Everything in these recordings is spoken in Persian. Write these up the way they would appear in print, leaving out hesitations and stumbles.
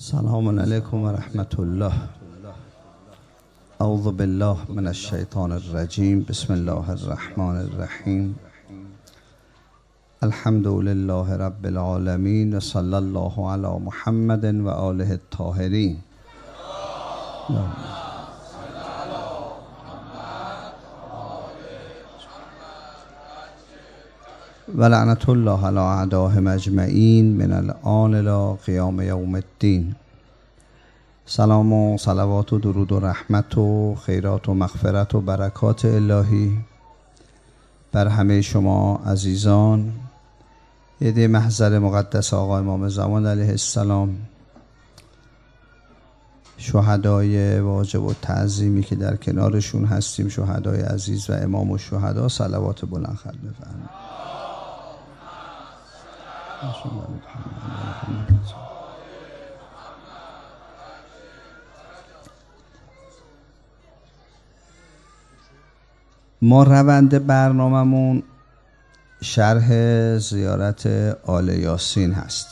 سلام علیکم و رحمت الله. اعوذ بالله من الشیطان الرجیم. بسم الله الرحمن الرحیم. الحمد لله رب العالمین و صلی الله علی محمد و آله الطاهرین. و لعنت الله علی اعدائهم اجمعین من الآن الی قیام یوم الدین. سلام و صلوات و درود و رحمت و خیرات و مغفرت و برکات الهی بر همه شما عزیزان، عده محضر مقدس آقا امام زمان علیه السلام، شهدای واجب و تعظیمی که در کنارشون هستیم، شهدای عزیز و امام الشهدا، صلوات بلند خط بفرمایید. ما روند برنامه‌مون شرح زیارت آل یاسین هست،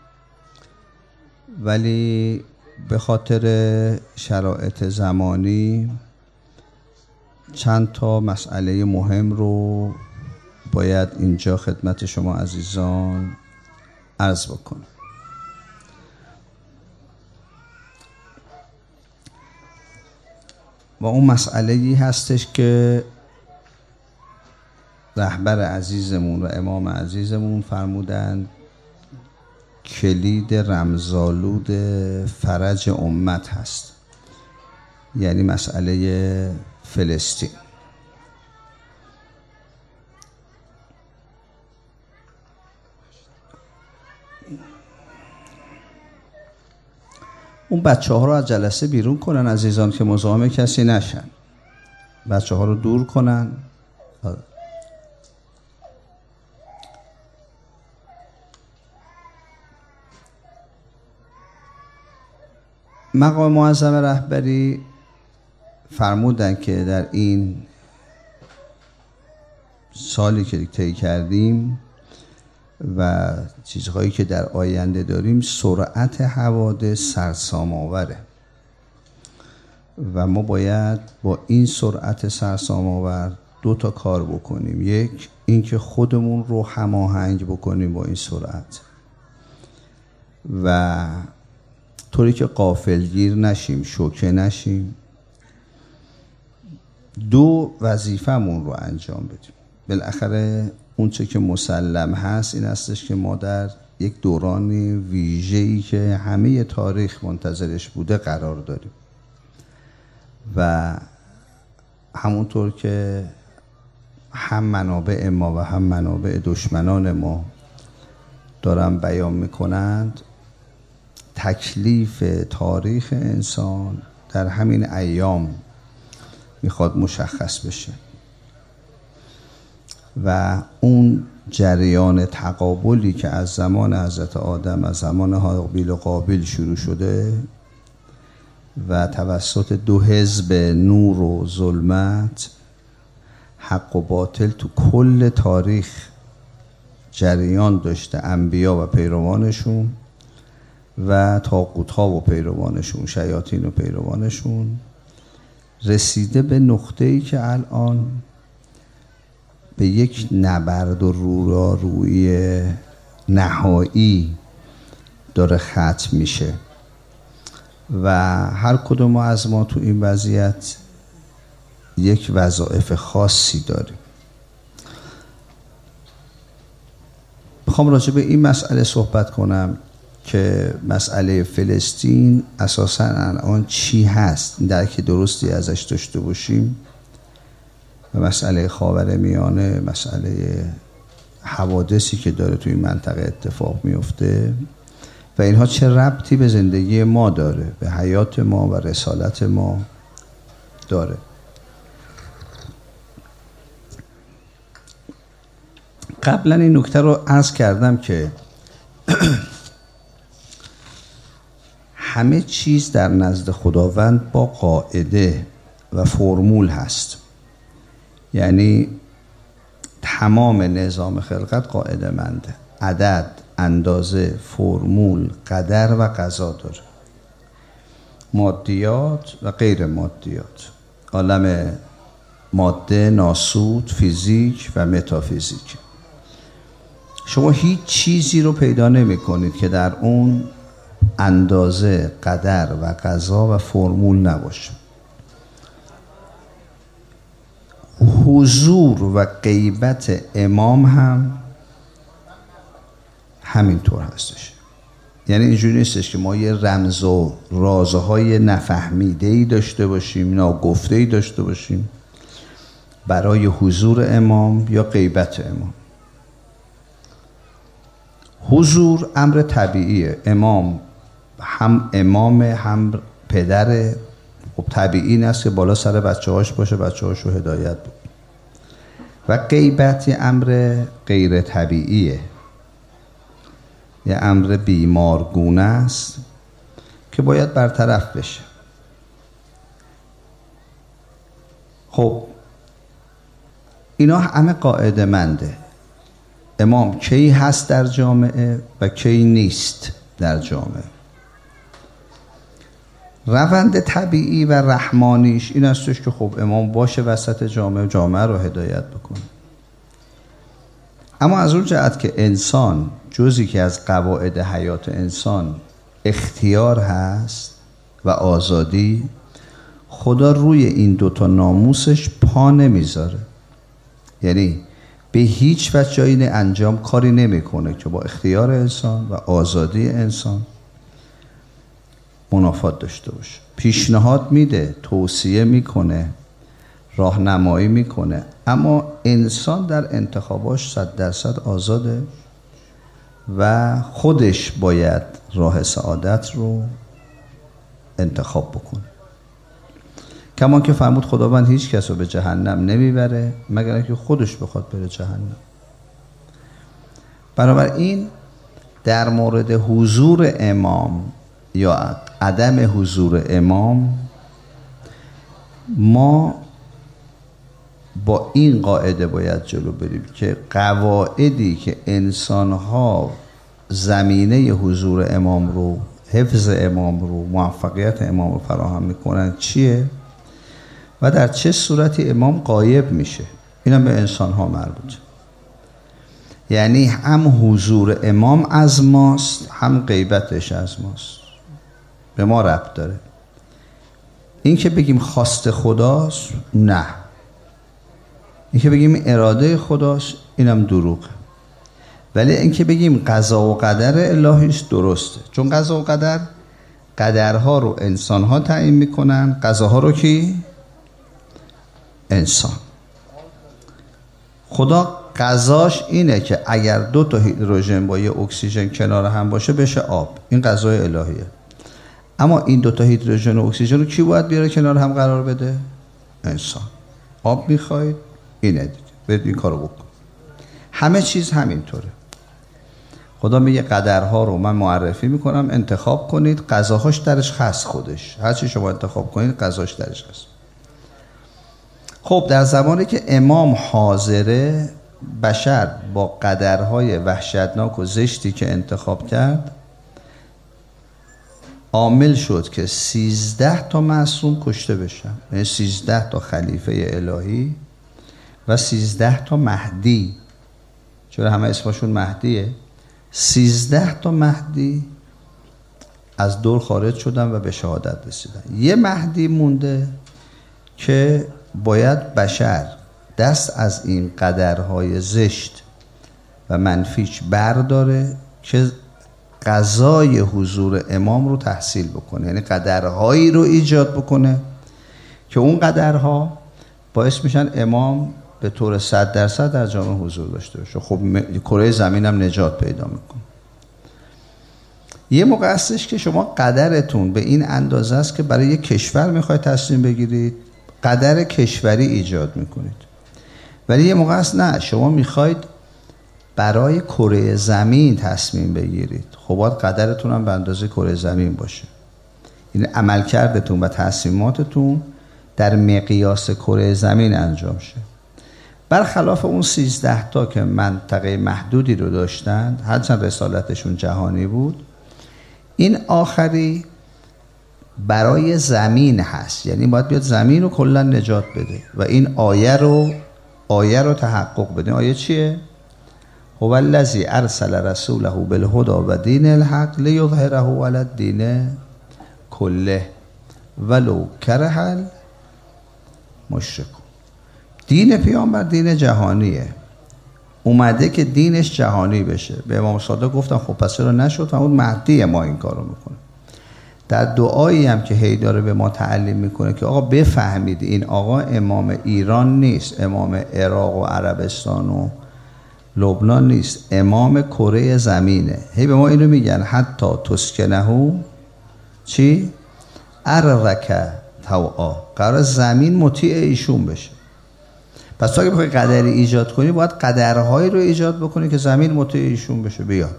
ولی به خاطر شرایط زمانی چند تا مسئله مهم رو باید اینجا خدمت شما عزیزان عرض بکنم. و اون مسئله‌ای هستش که رهبر عزیزمون و امام عزیزمون فرمودند کلید رمزآلود فرج امت هست، یعنی مسئله فلسطین. اون بچه ها رو از جلسه بیرون کنن عزیزان که مزاحم کسی نشن. بچه ها رو دور کنن. مقام معظم رهبری فرمودن که در این سالی که طی کردیم و چیزهایی که در آینده داریم، سرعت حوادث سرسام آوره و ما باید با این سرعت سرسام آور دو تا کار بکنیم. یک، اینکه خودمون رو هماهنگ بکنیم با این سرعت و طوری که غافلگیر نشیم، شوکه نشیم. دو، وظیفمون رو انجام بدیم. بالاخره اون چه که مسلم هست این هستش که ما در یک دوران ویژه‌ای که همه تاریخ منتظرش بوده قرار داریم و همونطور که هم منابع ما و هم منابع دشمنان ما دارن بیان میکنند، تکلیف تاریخ انسان در همین ایام میخواد مشخص بشه و اون جریان تقابلی که از زمان حضرت آدم، از زمان هابیل و قابیل شروع شده و توسط دو حزب نور و ظلمت، حق و باطل، تو کل تاریخ جریان داشته. انبیا و پیروانشون و طاغوت‌ها و پیروانشون، شیاطین و پیروانشون، رسیده به نقطه‌ای که الان به یک نبرد و رویارویی نهایی داره ختم میشه و هر کدوم از ما تو این وضعیت یک وظایف خاصی داریم. میخوام راجع به این مسئله صحبت کنم که مسئله فلسطین اساساً الان چی هست، درک درستی ازش داشته باشیم و مسئله خاورمیانه، مسئله حوادثی که داره توی این منطقه اتفاق میفته و اینها چه ربطی به زندگی ما داره، به حیات ما و رسالت ما داره. قبلا این نکته رو عرض کردم که همه چیز در نزد خداوند با قاعده و فرمول هست، یعنی تمام نظام خلقت قاعده منده، عدد، اندازه، فرمول، قدر و قضا داره. مادیات و غیر مادیات، عالم ماده، ناسود، فیزیک و متافیزیک. شما هیچ چیزی رو پیدا نمی کنید که در اون اندازه، قدر و قضا و فرمول نباشه. حضور و غیبت امام هم همینطور هستش. یعنی اینجوری نیستش که ما یه رمز و رازهای نفهمیده‌ای داشته باشیم، ناگفته‌ای داشته باشیم برای حضور امام یا غیبت امام. حضور امر طبیعیه. امام هم امام هم پدره، خب طبیعی این است که بالا سر بچه‌هاش باشه، بچه‌هاشو هدایت بود. و غیبت یه امر غیر طبیعیه، یه امر بیمارگونه است که باید برطرف بشه. خب اینا همه قاعده منده. امام کی هست در جامعه و کی نیست در جامعه. روند طبیعی و رحمانیش این استش که خب امام باشه وسط جامعه، جامعه رو هدایت بکنه. اما از اون جهت که انسان جزئی که از قواعد حیات انسان اختیار هست و آزادی، خدا روی این دوتا ناموسش پا نمیذاره. یعنی به هیچ وجه جایی انجام کاری نمیکنه که با اختیار انسان و آزادی انسان منافات داشته باشه. پیشنهاد میده، توصیه میکنه، راهنمایی میکنه، اما انسان در انتخاباش 100% آزاده و خودش باید راه سعادت رو انتخاب بکنه. کما که فرمود خداوند هیچ کس رو به جهنم نمیبره مگر اینکه خودش بخواد بره جهنم. بنابراین در مورد حضور امام یا عدم حضور امام ما با این قاعده باید جلو بریم که قواعدی که انسان‌ها زمینه حضور امام رو، حفظ امام رو، موفقیت امام رو فراهم میکنن چیه و در چه صورتی امام غایب میشه. این هم به انسان‌ها مربوطه. یعنی هم حضور امام از ماست هم غیبتش از ماست، به ما ربط داره. این که بگیم خواست خداست، نه. این که بگیم اراده خداست، اینم دروغه. ولی این که بگیم قضا و قدر الهی است، درسته. چون قضا و قدر، قدرها رو انسان‌ها تعیین میکنن، قضاها رو کی؟ انسان. خدا قضاش اینه که اگر 2 تا هیدروژن با یه اکسیژن کنار هم باشه بشه آب. این قضای الهیه. اما این 2 تا هیدروژن و اکسیژن رو کی باید بیاره کنار هم قرار بده؟ انسان. آب میخواید؟ اینه دیگه، برید این کارو بکن. همه چیز همینطوره. خدا میگه قدرها رو من معرفی میکنم، انتخاب کنید، قضاهاش درش هست. خودش هر چی شما انتخاب کنید قضاش درش هست. خب در زمانی که امام حاضره، بشر با قدرهای وحشتناک و زشتی که انتخاب کرد عامل شد که 13 تا معصوم کشته بشن. یعنی 13 تا خلیفه الهی و 13 تا مهدی، چرا همه اسمشون مهدیه، 13 تا مهدی از دور خارج شدن و به شهادت رسیدن. یه مهدی مونده که باید بشر دست از این قدرهای زشت و منفیش برداره که قضای حضور امام رو تحصیل بکنه. یعنی قدرهایی رو ایجاد بکنه که اون قدرها باعث میشن امام به طور 100% در جامعه حضور داشته باشه. خب کره زمین هم نجات پیدا میکنه. یه موقع هستش که شما قدرتون به این اندازه است که برای یک کشور میخواید تصمیم بگیرید، قدر کشوری ایجاد میکنید. ولی یه موقع هست نه، شما میخواید برای کره زمین تصمیم بگیرید. خب باید قدرتون هم به اندازه کره زمین باشه. این عملکردتون و تصمیماتتون در مقیاس کره زمین انجام شه. برخلاف اون 13 تا که منطقه محدودی رو داشتند، هرچند رسالتشون جهانی بود، این آخری برای زمین هست، یعنی باید بیاد زمین رو کلا نجات بده و این آیه رو تحقق بده. آیه چیه؟ هو الذی ارسل رسوله بالهدى و دین الحق لیظهره علی الدین کله ولو کره المشرکون. دین پیامبر دین جهانیه، اومده که دینش جهانی بشه. به امام صادق گفتم خب پس چرا نشد؟ و اون مهدی ما این کارو میکنه. در دعایی هم که هی داره به ما تعلیم میکنه که آقا بفهمید این آقا امام ایران نیست، امام عراق و عربستان و لبنان نیست، امام کره زمینه. هی به ما اینو میگن حتی تسکنهو چی؟ ارضک طوعا، قرار زمین مطیع ایشون بشه. پس تو اگه بخوای قدری ایجاد کنی باید قدرهایی رو ایجاد بکنی که زمین مطیع ایشون بشه. بیاد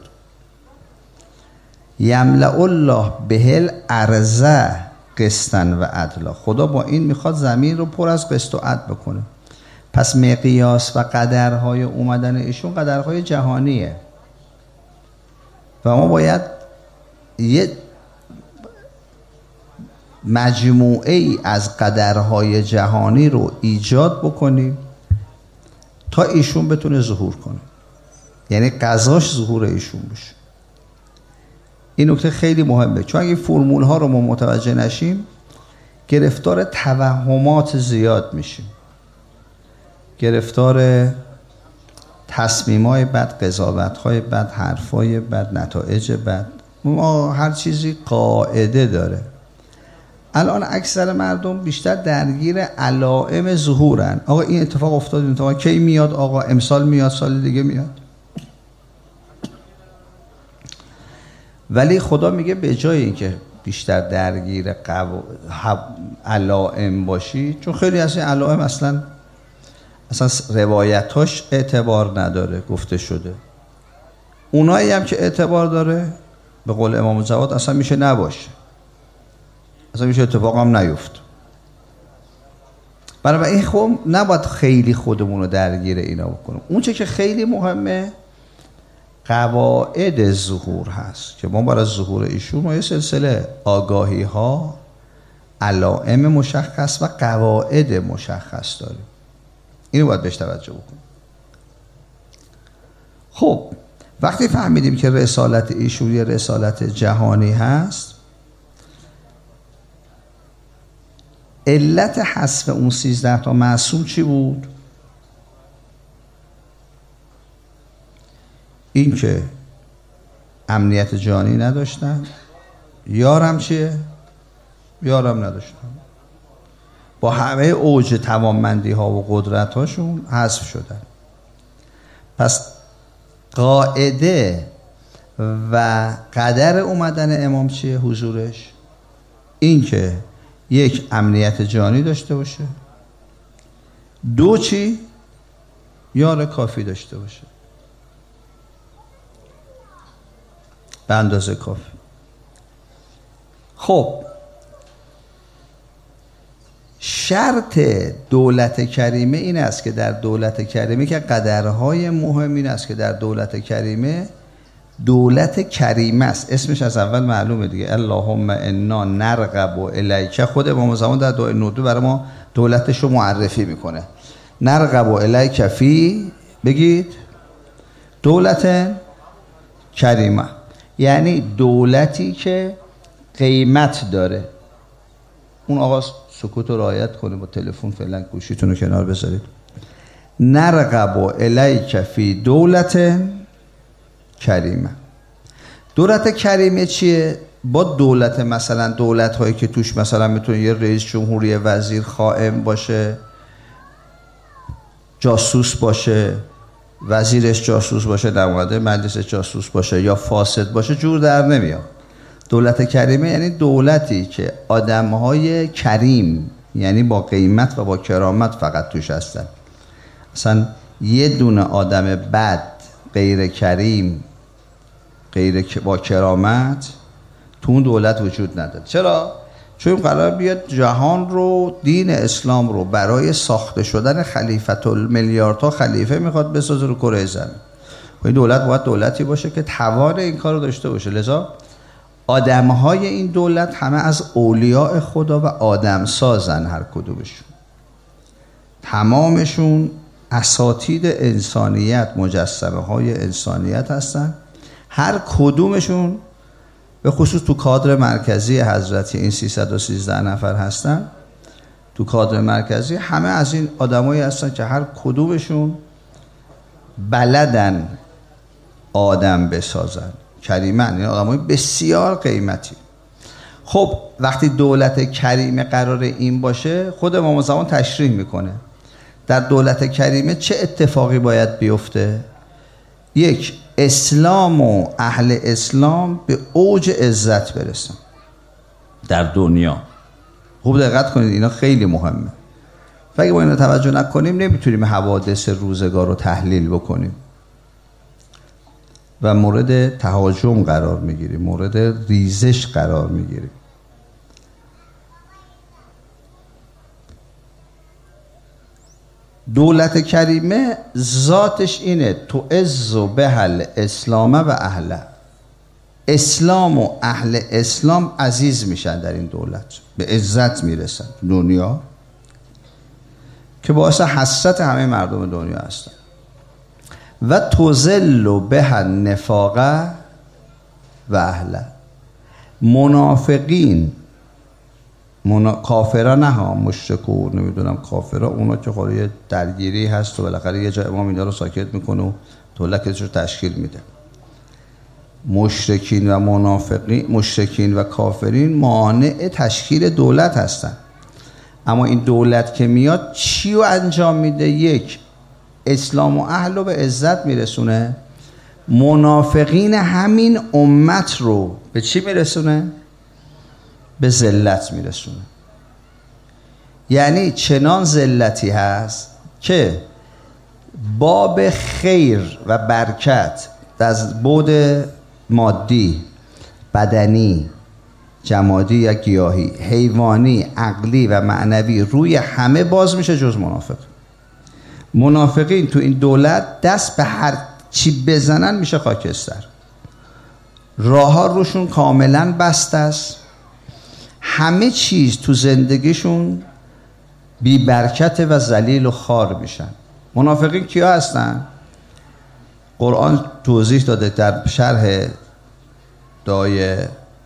یملأ الله بهل ارض قسطا و عدلا، خدا با این میخواد زمین رو پر از قسط و عدل بکنه. پس مقیاس و قدرهای اومدن ایشون قدرهای جهانیه و ما باید یه مجموعه ای از قدرهای جهانی رو ایجاد بکنیم تا ایشون بتونه ظهور کنه، یعنی قضاش ظهور ایشون بشه. این نکته خیلی مهمه، چون اگه فرمول ها رو ما متوجه نشیم گرفتار توهمات زیاد میشیم، گرفتار تصمیم‌های بد، قضاوت‌های بد، حرف‌های بد، نتایج بد. ما هر چیزی قاعده داره. الان اکثر مردم بیشتر درگیر علائم ظهورن. آقا این اتفاق افتاد، این اتفاق کی میاد؟ آقا امسال میاد، سال دیگه میاد. ولی خدا میگه به جای اینکه بیشتر درگیر علائم باشی، چون خیلی از این علائم اصلا روایتاش اعتبار نداره، گفته شده. اونایی هم که اعتبار داره به قول امام جواد اصلا میشه نباشه، اصلا میشه اتفاق هم نیفت. برای این خب نباید خیلی خودمون رو درگیر اینا بکنیم. اون چه که خیلی مهمه قواعد ظهور هست که ما برای ظهور ایشون ما یه سلسله آگاهی ها، علائم مشخص و قواعد مشخص داریم. اینو باید بهش توجه بکنیم. خب وقتی فهمیدیم که رسالت ایشون یه رسالت جهانی هست، علت حذف اون 13 تا معصوم چی بود؟ این که امنیت جانی نداشتن، یارم چیه؟ یارم نداشتن، با همه اوج توانمندی ها و قدرت هاشون حذف شدن. پس قاعده و قدر اومدن امام چیه؟ حضورش این که یک امنیت جانی داشته باشه، دو چی؟ یار کافی داشته باشه به اندازه کافی. خب شرط دولت کریمه این است که در دولت کریمه که قدرهای مهم این است که در دولت کریمه دولت کریمه است. اسمش از اول معلومه دیگه، اللهم انا نرغب الیک. خود امام زمان در دعای نودو برای ما دولتش رو معرفی میکنه. نرغب الیک فی، بگید دولت کریمه، یعنی دولتی که قیمت داره. اون آقا سکوت رو رعایت کنید، با تلفن فعلا گوشیتون رو کنار بذارید. نرغب الیک فی دولت کریمه. دولت کریمه چیه؟ با دولت مثلا دولت هایی که توش مثلا میتونه یه رئیس جمهوری وزیر خائن باشه، جاسوس باشه، وزیرش جاسوس باشه، نماینده مجلسش جاسوس باشه یا فاسد باشه، جور در نمیاد. دولت کریمه یعنی دولتی که آدمهای کریم، یعنی با قیمت و با کرامت فقط توش هستن. اصلا یه دونه آدم بد، غیر کریم، غیر با کرامت تو اون دولت وجود نداره. چرا؟ چون قرار بیاد جهان رو، دین اسلام رو برای ساخته شدن خلیفت المیلیاردها خلیفه میخواد بسازه رو کره زمین. این دولت باید دولتی باشه که توان این کار رو داشته باشه. لذا آدمهای این دولت همه از اولیاء خدا و آدم سازن، هر کدومشون تمامشون اساتید انسانیت، مجسمه های انسانیت هستن. هر کدومشون به خصوص تو کادر مرکزی حضرتی این 313 نفر هستن، تو کادر مرکزی همه از این آدمایی هستن که هر کدومشون بلدن آدم بسازن، کریمن، این آدمای بسیار قیمتی. خب وقتی دولت کریمه قرار این باشه، خود امام زمان تشریح میکنه در دولت کریمه چه اتفاقی باید بیفته. یک، اسلام و اهل اسلام به اوج عزت برسن در دنیا. خوب دقت کنید، اینا خیلی مهمه. و اگه ما اینا توجه نکنیم نمیتونیم حوادث روزگار رو تحلیل بکنیم و مورد تهاجم قرار میگیریم، مورد ریزش قرار میگیریم. دولت کریمه ذاتش اینه تعز بهل اسلام و اهله. اسلام و اهل اسلام عزیز میشن در این دولت، به عزت میرسن دنیا که باعث حسرت همه مردم دنیا هستن. و تذل به نفاقه و اهله. منافقین، کافرا نه ها، مشرکو نمیدونم کافرا، اونا که خاله درگیری هست و بالاخره یه جا امام اینا رو ساکت میکنه و دولتش رو تشکیل میده. مشرکین و منافقین، مشرکین و کافرین مانع تشکیل دولت هستن. اما این دولت که میاد چی رو انجام میده؟ یک، اسلام و اهل رو به عزت میرسونه. منافقین همین امت رو به چی میرسونه؟ به ذلت میرسونه. یعنی چنان ذلتی هست که باب خیر و برکت از بعد مادی، بدنی، جمادی یا گیاهی، حیوانی، عقلی و معنوی روی همه باز میشه جز منافق. منافقین تو این دولت دست به هر چی بزنن میشه خاکستر. راه ها روشون کاملا بسته است. همه چیز تو زندگیشون بی برکت و ذلیل و خار میشن. منافقین کیا هستن؟ قرآن توضیح داده در شرح دعای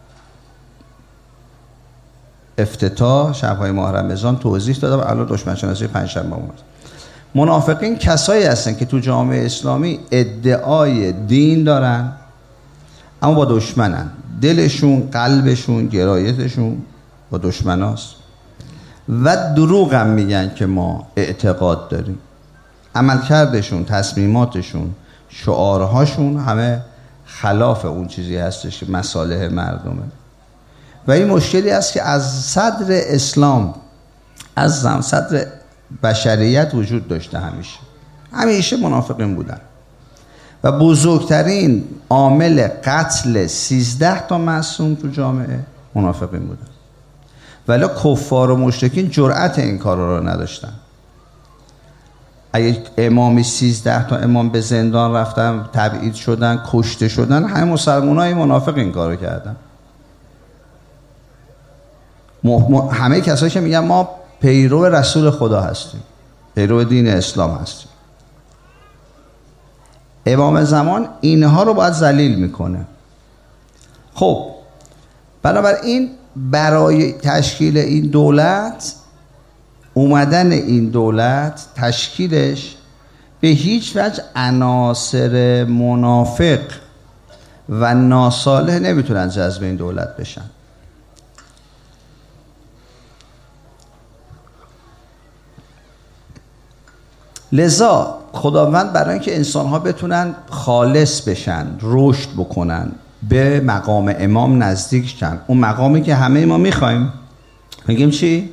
افتتاح شب‌های ماه رمضان، توضیح دادم. الان دشمن شناسی پنجشنبه اومد. منافقین کسایی هستن که تو جامعه اسلامی ادعای دین دارن اما با دشمنن. دلشون، قلبشون، گرایتشون با دشمناست و دروغ هم میگن که ما اعتقاد داریم. عملکردشون، تصمیماتشون، شعارهاشون همه خلاف اون چیزی هستش که مصالح مردمه. و این مشکلی است که از صدر اسلام، از صدر بشریت وجود داشته. همیشه منافقین بودن و بزرگترین عامل قتل 13 تا معصوم تو جامعه منافقین بودن. ولی کفار و مشرکین جرأت این کارا رو نداشتن. اگه امامی 13 تا امام به زندان رفتن، تبعید شدن، کشته شدن، همه مسلمانای منافق این کارو کردن. همه کسایی که میگن ما پیرو رسول خدا هستیم، پیرو دین اسلام هستیم، امام زمان اینها رو باید ذلیل میکنه. خب بنابراین برای تشکیل این دولت، اومدن این دولت، تشکیلش به هیچ وجه عناصر منافق و ناصالح نمیتونن جذب این دولت بشن. لذا خداوند برای اینکه انسان‌ها بتونن خالص بشن، رشد بکنن، به مقام امام نزدیک شن، اون مقامی که همه ما میخوایم، میگیم چی؟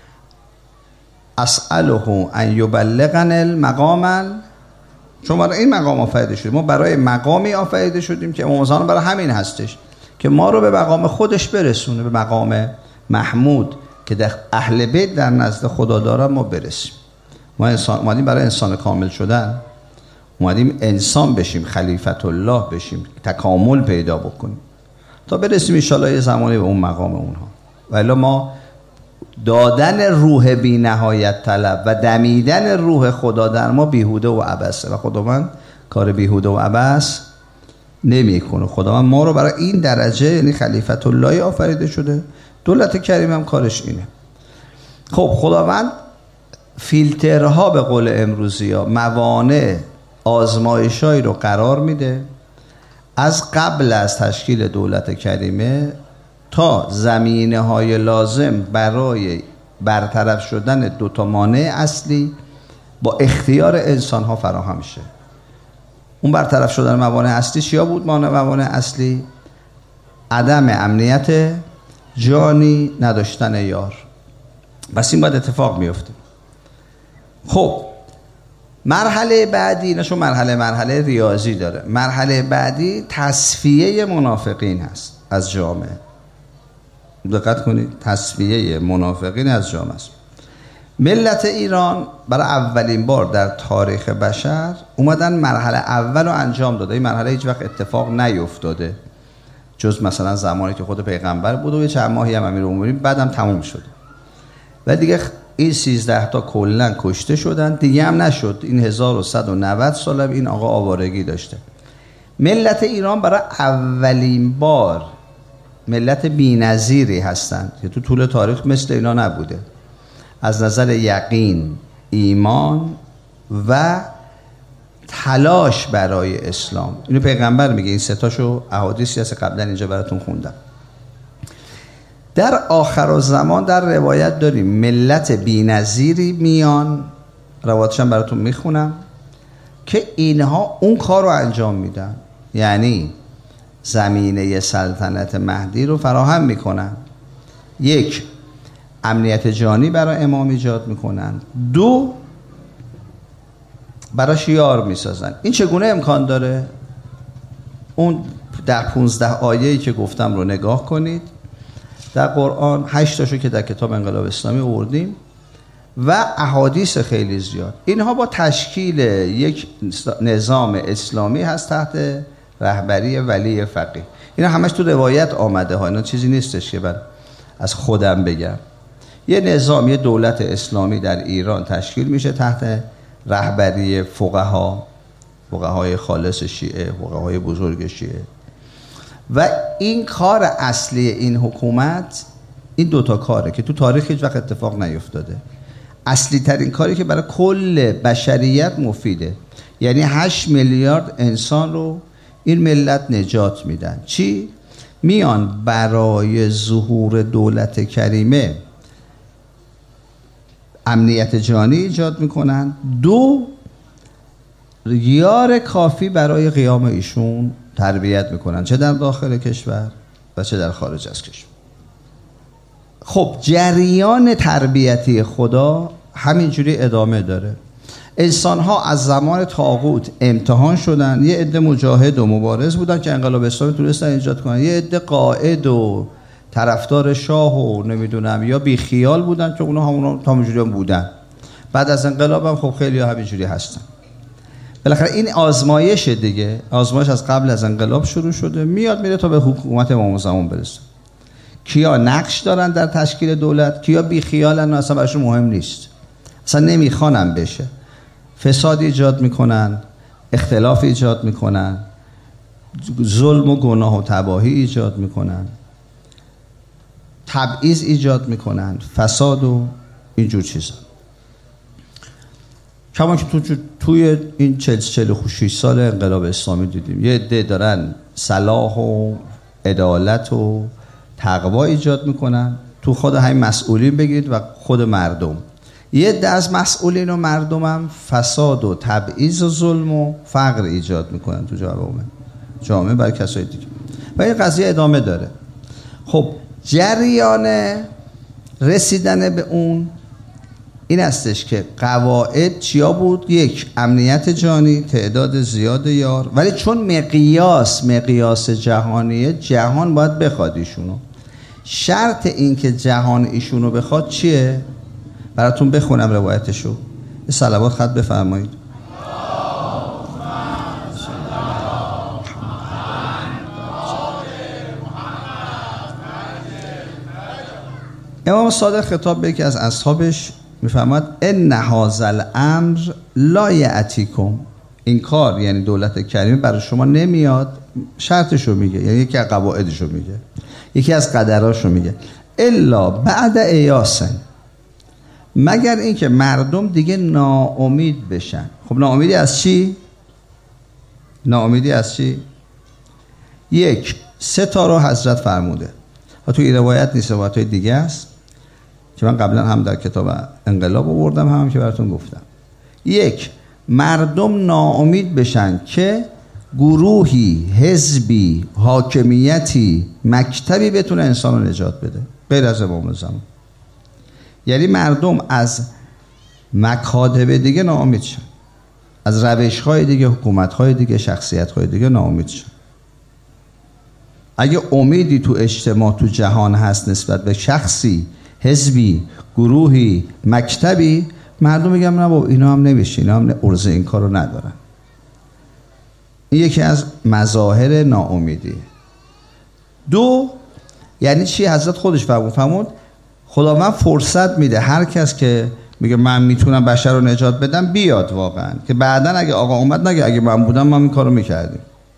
اسأله ان یبلغنا المقام. چون برای این مقام آفریده شدیم، ما برای مقامی آفریده شدیم که امام زمان برای همین هستش که ما رو به مقام خودش برسونه، به مقام محمود که در اهل بیت در نزد خدا دارن ما برسیم. ما انسان اومدیم برای انسان کامل شدن، اومدیم انسان بشیم، خلیفت الله بشیم، تکامل پیدا بکنیم. تا برسیم انشالله یه زمانی به اون مقام اونها. ولی ما دادن روح بی نهایت طلب و دمیدن روح خدا در ما بیهوده و عبثه و خداوند کار بیهوده و عبث نمیکنه. خداوند ما رو برای این درجه، یعنی خلیفت الله آفریده شده، دولت کریم هم کارش اینه. خب خداوند فیلترها به قول امروزی ها، موانع آزمایشایی رو قرار میده از قبل از تشکیل دولت کریمه تا زمینه های لازم برای برطرف شدن دوتا مانع اصلی با اختیار انسان ها فراهم شه. اون برطرف شدن موانع اصلی چیا بود؟ موانع اصلی عدم امنیت جانی، نداشتن یار. بس این باید اتفاق میفته. خب مرحله بعدی، نشون مرحله ریاضی داره. مرحله بعدی تصفیه منافقین هست از جامعه. دقت کنید، تصفیه منافقین از جامعه است. ملت ایران برای اولین بار در تاریخ بشر اومدن مرحله اول رو انجام داده. این مرحله هیچ وقت اتفاق نیفتاده جز مثلا زمانی که خود پیغمبر بود و یه چند ماهی هم امیرالمومنین، بعدم تموم شده و دیگه این 13 تا کلا کشته شدن، دیگه هم نشد. این 1190 سال هم این آقا آوارگی داشته. ملت ایران برای اولین بار ملت بی‌نظیری هستند که تو طول تاریخ مثل اینا نبوده از نظر یقین، ایمان و تلاش برای اسلام. اینو پیغمبر میگه. این سه تاشو احادیثی هست قبلا اینجا براتون خوندم. در آخر زمان در روایت داریم ملت بی‌نظیری میان، روایتش هم براتون میخونم، که اینها اون کار رو انجام میدن، یعنی زمینه سلطنت مهدی رو فراهم میکنن. یک، امنیت جانی برای امام ایجاد میکنن. دو، براش یار میسازن. این چگونه امکان داره؟ اون در 15 آیه‌ای که گفتم رو نگاه کنید. در قرآن 8 تاشو که در کتاب انقلاب اسلامی آوردیم و احادیث خیلی زیاد. اینها با تشکیل یک نظام اسلامی هست تحت رهبری ولی فقیه. اینا همش تو روایت آمده ها، اینا چیزی نیستش که من از خودم بگم. یه نظام، یه دولت اسلامی در ایران تشکیل میشه تحت رهبری فقهای خالص شیعه، فقهای بزرگ شیعه. و این کار اصلی این حکومت این دوتا کاره که تو تاریخ هیچ وقت اتفاق نیفتاده. اصلی ترین کاری که برای کل بشریت مفیده، یعنی 8 میلیارد انسان رو این ملت نجات میدن. چی؟ میان برای ظهور دولت کریمه امنیت جانی ایجاد میکنن. دو، یار کافی برای قیام ایشون تربیت میکنن، چه در داخل کشور و چه در خارج از کشور. خب جریان تربیتی خدا همینجوری ادامه داره. انسان ها از زمان طاغوت امتحان شدن. یه عده مجاهد و مبارز بودن که انقلاب اسلامی تونستن ایجاد کنن، یه عده قائد و طرفدار شاه و نمیدونم یا بی خیال بودن که اونا همونجوری هم بودن. بعد از انقلاب هم خب خیلی همینجوری هستن. بالاخره این آزمایش دیگه، آزمایش از قبل از انقلاب شروع شده، میاد میره تا به حکومت امام زمان برسه. کیا نقش دارن در تشکیل دولت، کیا بی خیالن و اصلا براشون مهم نیست، اصلا نمیخوانم بشه. فساد ایجاد میکنن، اختلاف ایجاد میکنن، ظلم و گناه و تباهی ایجاد میکنن، تبعیض ایجاد میکنن، فساد و اینجور چیزا. کما که توی این 46 سال انقلاب اسلامی دیدیم یه عده دارن صلاح و عدالت و تقوا ایجاد میکنن. تو خود همین مسئولین بگیرید و خود مردم، یه عده از مسئولین و مردم هم فساد و تبعیض و ظلم و فقر ایجاد میکنن تو جامعه برای کسای دیگه و این قضیه ادامه داره. خب جریان رسیدن به اون این استش که قواعد چیا بود؟ یک، امنیت جانی، تعداد زیاد یار، ولی چون مقیاس جهانیه، جهان باید بخواد ایشونو. شرط این که جهان ایشونو بخواد چیه؟ براتون بخونم روایتشو. صلوات خط بفرمایید. امام صادق خطاب به یکی از اصحابش میفرماد ان هذا الامر لا یأتیکم، این کار یعنی دولت کریمه برای شما نمیاد. شرطشو میگه، یعنی یکی از قواعدشو میگه، یکی از قدراشو میگه، الا بعد ایاس، مگر اینکه مردم دیگه ناامید بشن. خب ناامیدی از چی؟ ناامیدی از چی؟ یک، 3 تا رو حضرت فرموده و تو این روایت نیست، روایت‌های دیگه است که من قبلا هم در کتاب انقلاب آوردم، هم که براتون گفتم. یک، مردم ناامید بشن که گروهی، حزبی، حاکمیتی، مکتبی بتونه انسان رو نجات بده غیر از امام زمان. یعنی مردم از مکاتب دیگه ناامید شن، از روش‌های دیگه، حکومت‌های دیگه، شخصیت‌های دیگه ناامید شن. اگه امیدی تو اجتماع، تو جهان هست نسبت به شخصی، حزبی، گروهی، مکتبی، مردم میگن نه بابا اینا هم نمیشه، اینا هم عرضه این کارو ندارن. این یکی از مظاهر ناامیدی. 2، یعنی چی؟ حضرت خودش فرمود خداوند فرصت میده هر کس که میگه من میتونم بشر رو نجات بدم بیاد واقعا، که بعداً اگه آقا اومد نگه اگه من بودم ما این کارو میکردیم،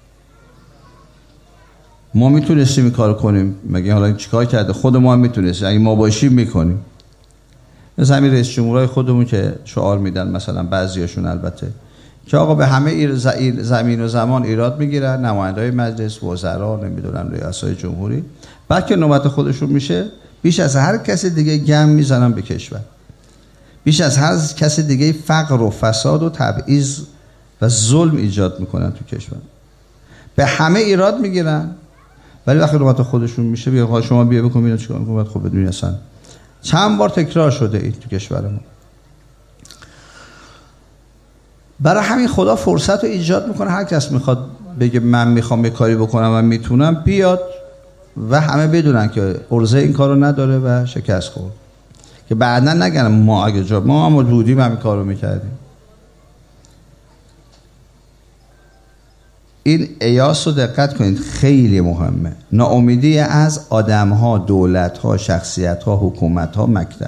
ما میتونستیم این کارو کنیم. مگه حالا چیکار کرده؟ خود ما هم میتونستیم، اگه ما باشیم میکنیم. مثلا همین رئیس جمهورای خودمون که شعار میدن مثلا بعضیاشون، البته که آقا به همه زمین و زمان ایراد میگیرن، نماینده‌های مجلس، وزرا، نمیدونم رئیسای جمهوری، بعد که نوبت خودشون میشه بیش از هر کسی دیگه گم میزنن به کشور، بیش از هر کسی دیگه فقر و فساد و تبعیض و ظلم ایجاد میکنن تو کشور، به همه ایراد میگیرن، ولی وقتی نوبت خودشون میشه بیا شما بیا بکن اینو چیکار میکنید. خب بدونید اصلا چند بار تکرار شده این تو کشورمون. برای همین خدا فرصت رو ایجاد میکنه هر کس میخواد بگه من میخوام یه کاری بکنم و میتونم بیاد و همه بدونن که عرضه این کارو نداره و شکست خورد، که بعداً نگن ما اگه جا ما هم بودیم همین کارو میکردیم. این ایاس رو دقت کنید، خیلی مهمه. ناامیدی از آدم‌ها، دولت‌ها، شخصیت‌ها، حکومت‌ها، مکتب‌ها.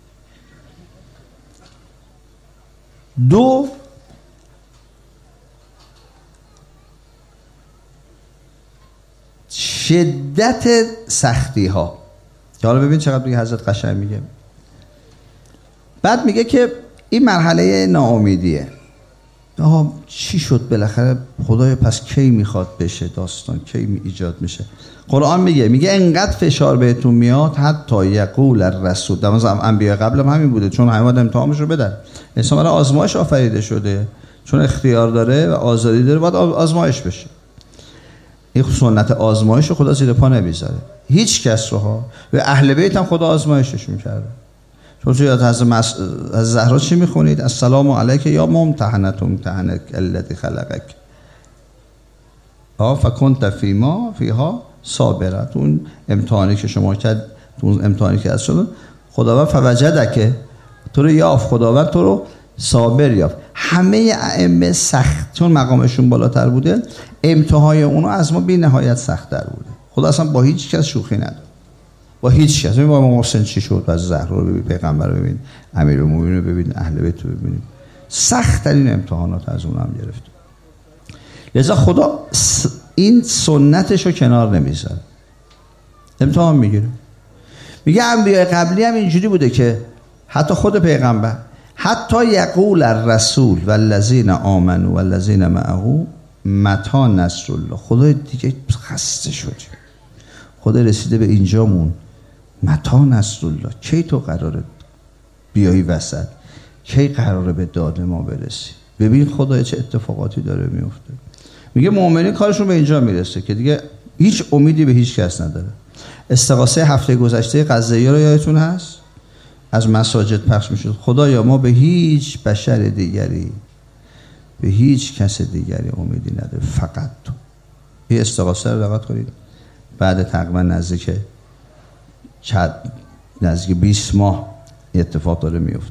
2، شدت سختی‌ها. که حالا ببین چقدر دیگه حضرت قشنگ میگه. بعد میگه که این مرحله ناامیدیه. آها چی شد بالاخره خدایا پس کی میخواد بشه داستان، کی ایجاد میشه؟ قرآن میگه انقدر فشار بهتون میاد حتی یقول الرسول، در مورد انبیاء قبل هم همین بوده، چون همه امتحانش رو بدن. انسان برای آزمایش آفریده شده، چون اختیار داره و آزادی داره باید آزمایش بشه. این سنت آزمایش رو خدا زیر پا نمیذاره هیچ کس رو ها، و اهل بیت هم خدا آزمایشش میکرده. چون توی از زهرا چی میخونید؟ السلام علیک یا ممتحنت امتحنک الذی خلقک فکنت فیما فیها صابرا. اون امتحانی که شما کرد، اون امتحانی که از شد خداوند فوجدک، تو رو یافت، خداوند تو رو صابر یافت. همه ائمه سخت، چون مقامشون بالاتر بوده، امتحان اونو از ما بی نهایت سخت در بوده. خدا اصلا با هیچ کس شوخی نداره، با هیچ کس. ببین با محسن چی شد، از زهرا رو ببین، پیغمبر رو ببین، امیرالمومنین رو ببین، اهل بیت رو ببین، سخت ترین امتحانات از اون هم گرفت. لذا خدا این سنتش رو کنار نمیذاره، امتحان میگیره. میگه انبیاء قبلی هم اینجوری بوده که حتی خود پیغمبر، حتی یقول الرسول والذین آمنوا والذین معه متی نصر الله. خدا دیگه خسته شد، خدا رسیده به اینجامون، متی نصر الله، کی تو قراره بیایی وسط، کی قراره به داد ما برسی؟ ببین خدا چه اتفاقاتی داره میفته. میگه مؤمنین کارشون به اینجا میرسه که دیگه هیچ امیدی به هیچ کس نداره. استغاثه هفته گذشته قضیه رو یادتون هست؟ از مساجد پخش میشد خدایا ما به هیچ بشر دیگری، به هیچ کس دیگری امیدی نداره، فقط تو. این استغاثه رو دقت کنید. بعد تقریبا نزدیک 20 ماه اتفاق داره میفته.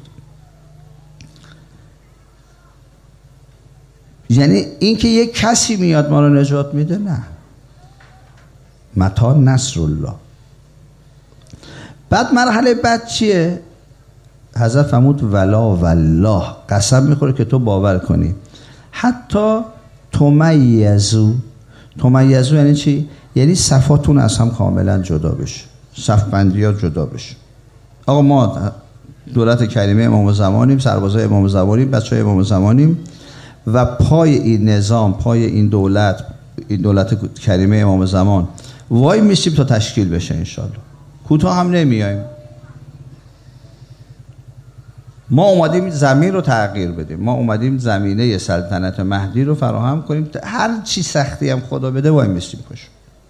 یعنی اینکه یک کسی میاد ما رو نجات میده، نه، متی نصر الله. بعد مرحله بعد چیه؟ حضرت فرمود ولا والله، قسم میخوره که تو باور کنی حتی تمیزو یعنی چی؟ یعنی صفاتون از هم کاملا جدا بشه، صف بندی ها جدا بشه. آقا ما دولت کریمه امام زمانیم، سربازای امام زمانیم، بچه های امام زمانیم و پای این نظام، پای این دولت کریمه امام زمان وای میسیم تا تشکیل بشه انشالله. کوتاه هم نمیاییم. ما اومدیم زمین رو تغییر بدیم، ما اومدیم زمینه سلطنت مهدی رو فراهم کنیم، هر چی سختی هم خدا بده وای میسیم پاش.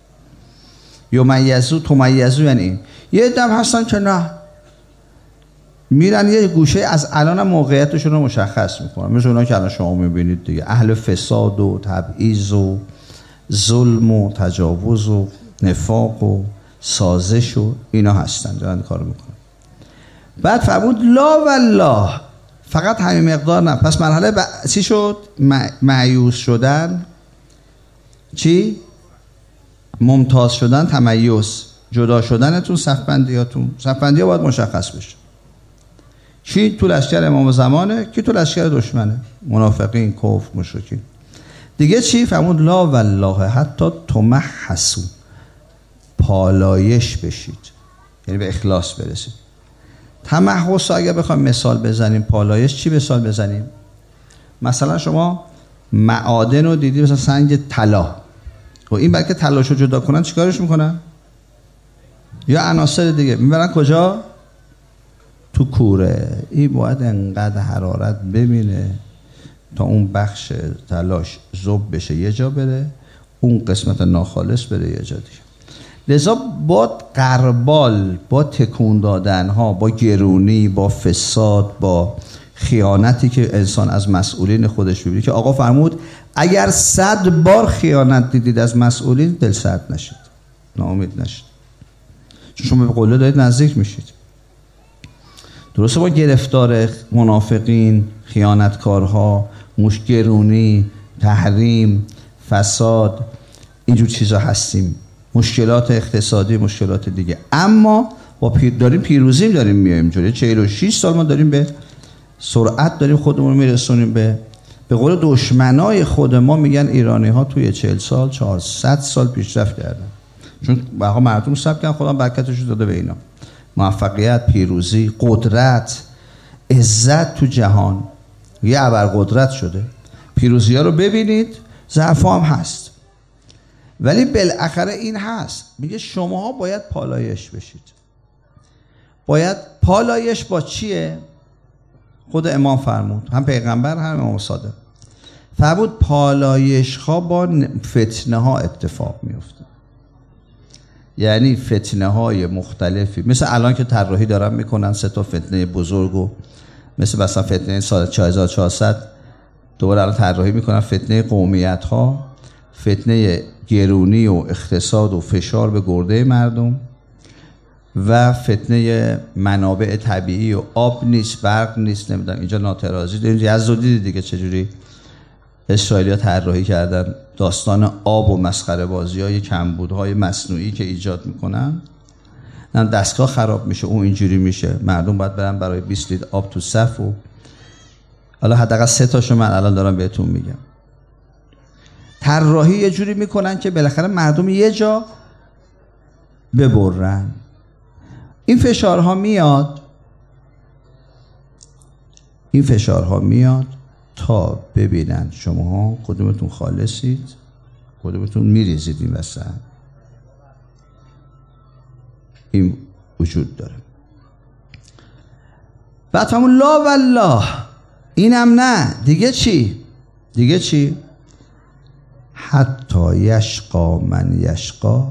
تمیزو یعنی این. یه دم هستن که نه، میرن یه گوشه از الان هم موقعیتشون رو مشخص میکنن، مثل اونا که الان شما میبینید دیگه، اهل فساد و تبعیض و ظلم و تجاوز و نفاق و سازش و اینا هستن، دارن کارو میکنن. بعد فرمود لا والله، فقط همین مقدار نه. پس مرحله چی شد؟ مایوس شدن، چی؟ ممتاز شدن، تمیز، جدا شدنتون، صفبندیاتون. صفبندی‌ها باید مشخص بشه. چی تو لشکر امام زمانه، کی تو لشکر دشمنه، منافقین، کفر، مشرکین. دیگه چی؟ فرمود لا والله حتی تمحسوا، پالایش بشید، یعنی به اخلاص برسید. تمحص اگه بخوایم مثال بزنیم، پالایش چی مثال بزنیم؟ مثلا شما معادن رو دیدی، مثلا سنگ طلا، و این بلکه طلاشو جدا کنن چیکارش میکنن؟ یا عناصر دیگه میبرن کجا؟ تو کوره. این باید انقدر حرارت ببینه تا اون بخش طلاش ذوب بشه یه جا بره، اون قسمت ناخالص بره یه جا دیگه. لذا با غربال، با تکون دادن ها، با گرونی، با فساد، با خیانتی که انسان از مسئولین خودش ببینه، که آقا فرمود اگر 100 بار خیانت دیدید از مسئولین دل سرد نشید، ناامید نشید، چون شما به قله دارید نزدیک میشید. درسته با گرفتار منافقین، خیانتکارها، گرونی، تحریم، فساد، اینجور چیزا هستیم، مشکلات اقتصادی، مشکلات دیگه، اما با داریم پیروزیم، داریم میایم جلوی. 46 سال ما داریم به سرعت داریم خودمون رو میرسونیم به قول دشمنای خود ما میگن ایرانی ها توی 40 سال 400 سال پیشرفت کردن، چون واقعا مردم صبر کردن، خدا برکتش رو داده به اینا. موفقیت، پیروزی، قدرت، عزت تو جهان یه ابرقدرت شده. پیروزی ها رو ببینید، ضعف هم هست، ولی بالاخره این هست. میگه شماها باید پالایش بشید. باید پالایش با چیه؟ خود امام فرمود، هم پیغمبر هم امام صادق فرمود پالایش ها با فتنه ها اتفاق میفته. یعنی فتنه های مختلفی، مثل الان که طراحی دارن میکنن 3 تا فتنه بزرگو، مثل مثلا فتنه سال 4400 دوباره الان طراحی میکنن، فتنه قومیت ها، فتنه گرونی و اقتصاد و فشار به گرده مردم، و فتنه منابع طبیعی و آب نیست، برق نیست، نمیدونم اینجا ناترازی داریم. یزدی دیگه چجوری اسرائیلیا طراحی کردن داستان آب و مسخره بازی‌های کمبودهای مصنوعی که ایجاد میکنن. دستگاه خراب میشه، اون اینجوری میشه، مردم باید برن برای 20 لیتر آب تو صف، و حالا حداقل 3 تاشو من الان دارم بهتون میگم. طراحی یه جوری میکنن که بالاخره مردم یه جا ببرن. این فشارها میاد تا ببینن شماها کدومتون خالصید، کدومتون میریزید این وسط. این وجود داره. بعد همون لا والله، اینم نه، دیگه چی؟ حتی یشقا من یشقا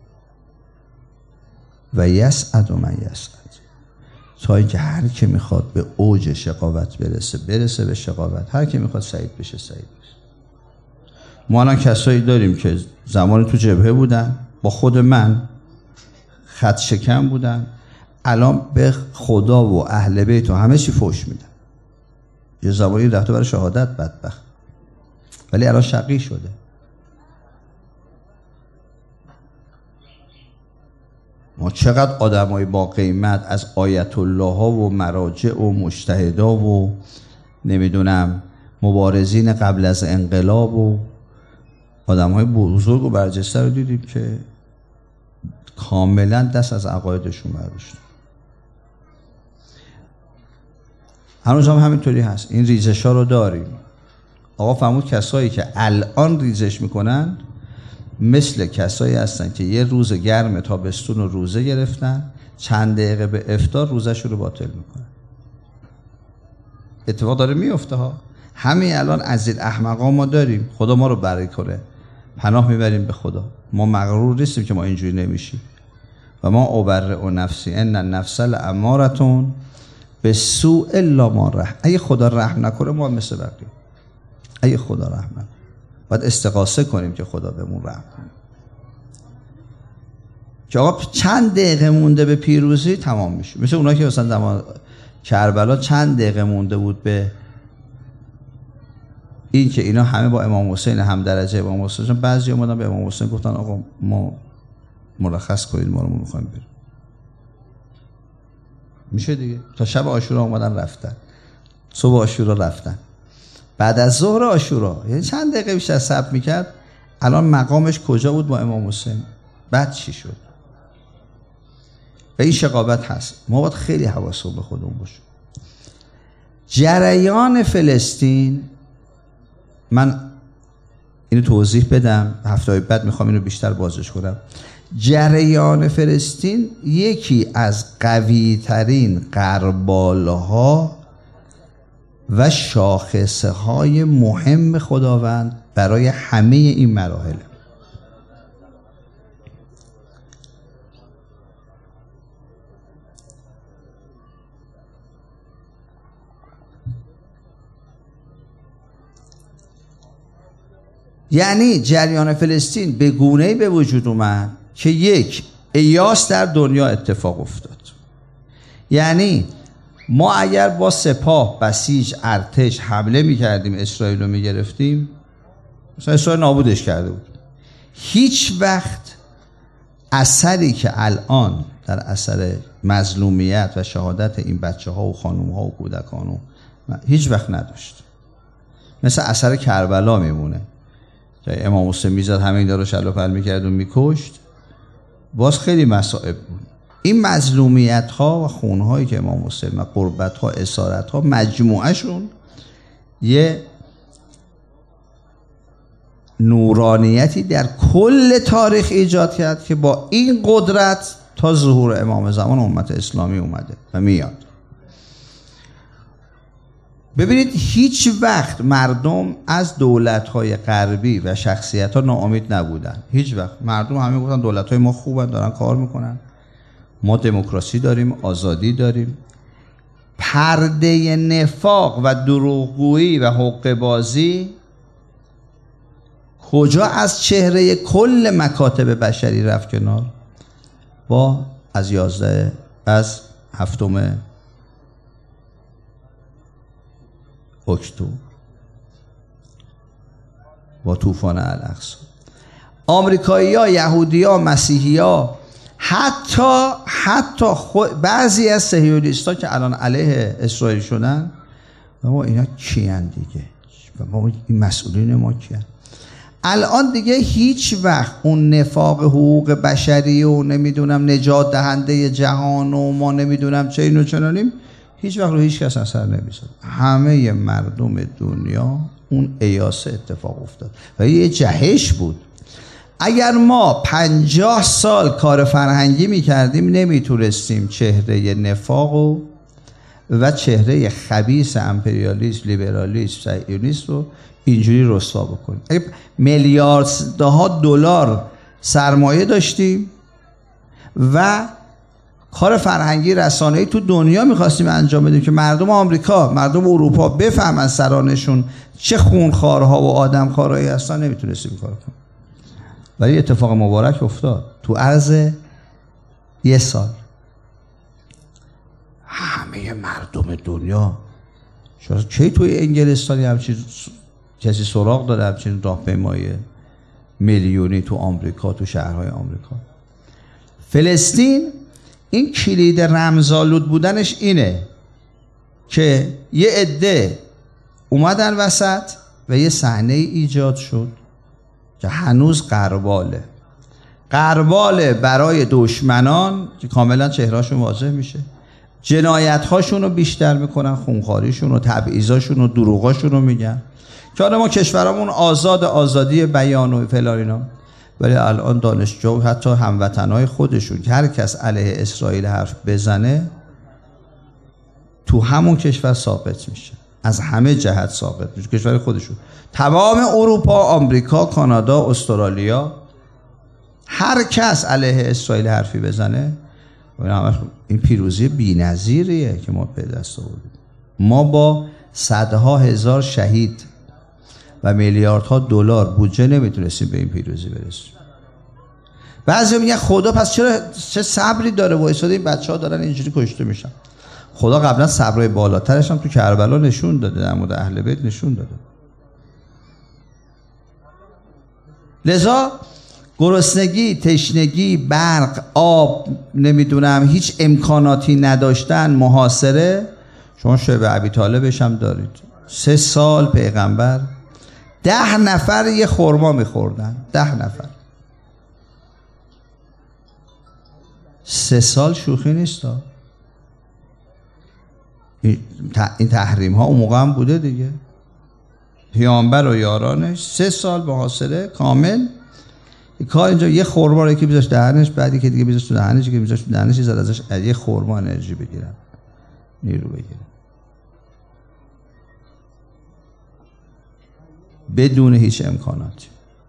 و یسعد من یسعد، تا اینکه هر که میخواد به اوج شقاوت برسه به شقاوت، هر که میخواد سعید بشه سعید بشه. ما الان کسایی داریم که زمان تو جبهه بودن، با خود من خط شکن بودن، الان به خدا و اهل بیت و همه چی فوش میدن. یه زمانی رفته برای شهادت بدبخت، ولی الان شقی شده. ما چقدر آدمای با قیمت از آیت الله ها و مراجع و مجتهدا و نمیدونم مبارزین قبل از انقلاب و آدمای بزرگ و برجسته رو دیدیم که کاملا دست از عقایدشون برداشتن. هنوز هم همینطوری هست. این ریزش ها رو داریم. آقا فرمود کسایی که الان ریزش میکنن مثل کسایی هستن که یه روز گرم تابستون رو روزه گرفتن، چند دقیقه به افطار روزش رو باطل میکنن. اتفاق داره میفته ها. همین الان از این احمقا ما داریم. خدا ما رو بری کنه. پناه میبریم به خدا. ما مغرور نیستیم که ما اینجوری نمیشیم. و ما ابرئ نفسی ان النفس لاماره بالسوء الا ما رحم. اگه خدا رحم نکنه ما مثل بقیه. اگه خدا رحم نکنه باید استغاثه کنیم که خدا بهمون رحم کنه. که آقا چند دقیقه مونده به پیروزی تمام میشه. مثل اونایی که مثلا زمان کربلا چند دقیقه مونده بود به این که اینا همه با امام حسین هم درجه امام حسین. بعضی اومدن به امام حسین گفتن آقا ما مرخص کنید ما رو میخوایم بریم. میشه دیگه. تا شب عاشورا اومدن رفتن، صبح عاشورا رفتن، بعد از ظهر عاشورا، یعنی چند دقیقه بیشتر صبر میکرد. الان مقامش کجا بود با امام حسین؟ بعد چی شد؟ و این شقاوت هست. ما باید خیلی حواسمون به خودمون باشه. جریان فلسطین، من اینو توضیح بدم، هفته بعد میخوام اینو بیشتر بازش کنم. جریان فلسطین یکی از قوی ترین غربالها و شاخصه های مهم خداوند برای همه این مراحل. یعنی جریان فلسطین به گونه‌ای به وجود اومد که یک ایاس در دنیا اتفاق افتاد. یعنی ما اگر با سپاه، بسیج، ارتش حمله میکردیم، اسرائیل رو میگرفتیم، مثلا اسرائیل نابودش کرده بود. هیچ وقت اثری که الان در اثر مظلومیت و شهادت این بچه ها و خانوم ها و کودکان و هیچ وقت نداشت. مثل اثر کربلا میمونه که امام حسین میزد همه این دارو شل و پل میکرد و میکشت. باز خیلی مصائب بود. این مظلومیت ها و خون هایی که امام حسین و قربت ها، اسارت ها، مجموعه شون یه نورانیتی در کل تاریخ ایجاد کرد که با این قدرت تا ظهور امام زمان امت اسلامی اومده و میاد. ببینید هیچ وقت مردم از دولت‌های غربی و شخصیت‌ها ناامید نبودن. هیچ وقت. مردم همه گفتن دولت‌های ما خوبن، دارن کار میکنن، ما دموکراسی داریم، آزادی داریم. پرده نفاق و دروغگویی و حقه بازی کجا از چهره کل مکاتب بشری رفت کنار؟ با از 7 اکتبر با طوفان الاقصی. آمریکایی‌ها، یهودی‌ها، مسیحی‌ها، حتی بعضی از صهیونیست‌ها که الان علیه اسرائیل شدن، ما اینا کیان دیگه؟ ما این مسئولین ما کیان؟ الان دیگه هیچ وقت اون نفاق حقوق بشری و نمیدونم نجات دهنده جهان و ما نمیدونم چه اینو چنانیم هیچ وقت رو هیچ کس اثر نمیذاره. همه مردم دنیا اون ایاس اتفاق افتاد و یه جهش بود. اگر ما 50 سال کار فرهنگی میکردیم نمیتونستیم چهره نفاق و چهره خبیث امپریالیسم، لیبرالیسم، صهیونیسم رو اینجوری رسوا بکنیم. اگه میلیاردها دلار سرمایه داشتیم و کار فرهنگی رسانه‌ای تو دنیا می‌خواستیم انجام بدیم که مردم آمریکا، مردم اروپا بفهمن سرانشون چه خونخوارها و آدمخوارایی هستن، نمیتونستیم کار کنیم. ولی اتفاق مبارک افتاد. تو عرض 1 سال همه مردم دنیا، چه توی انگلستانی همچین کسی سراغ داره همچین راهپیمایی میلیونی تو آمریکا، تو شهرهای آمریکا. فلسطین این کلید رمزآلود بودنش اینه که یه عده اومدن وسط و یه صحنه ایجاد شد که هنوز غرباله برای دشمنان که کاملا چهرهاشون واضح میشه، جنایت‌هاشون رو بیشتر میکنن، خونخواریشون و تبعیضاشون و دروغاشون رو میگن که ما کشورمون آزادی بیان و فلان اینا، ولی الان دانشجو حتی هموطنهای خودشون که هر کس علیه اسرائیل حرف بزنه تو همون کشور ساقط میشه، از همه جهت ساقط میشه. کشور خودشون، تمام اروپا، آمریکا، کانادا، استرالیا، هر کس علیه اسرائیل حرفی بزنه، این پیروزی بی‌نظیریه که ما به دست آوردیم. ما با صدها هزار شهید و میلیاردها دلار بودجه نمیتونستیم به این پیروزی برسیم. بعضی میگن خدا پس چه صبری داره وایساده این بچه‌ها دارن اینجوری کشته میشن. خدا قبلا صبرای بالاترش هم تو کربلا نشون داده، در مورد اهل بیت نشون داده. لذا گرسنگی، تشنگی، برق، آب، نمیدونم هیچ امکاناتی نداشتن، محاصره. شما شعب ابی طالبش هم دارید. 3 سال پیغمبر 10 نفر یه خرما میخوردن. 10 نفر. 3 سال شوخی نیست. این تحریم ها اون موقع هم بوده دیگه. پیامبر و یارانش 3 سال محاصره کامل. کار اینجا یه خرما رو که میذاشت دهنش، بعدی که دیگه میذاشت تو دهنش، که میذاشت تو دهنش، زد ازش یه خرما انرژی بگیرن، نیرو بگیرن، بدون هیچ امکاناتی.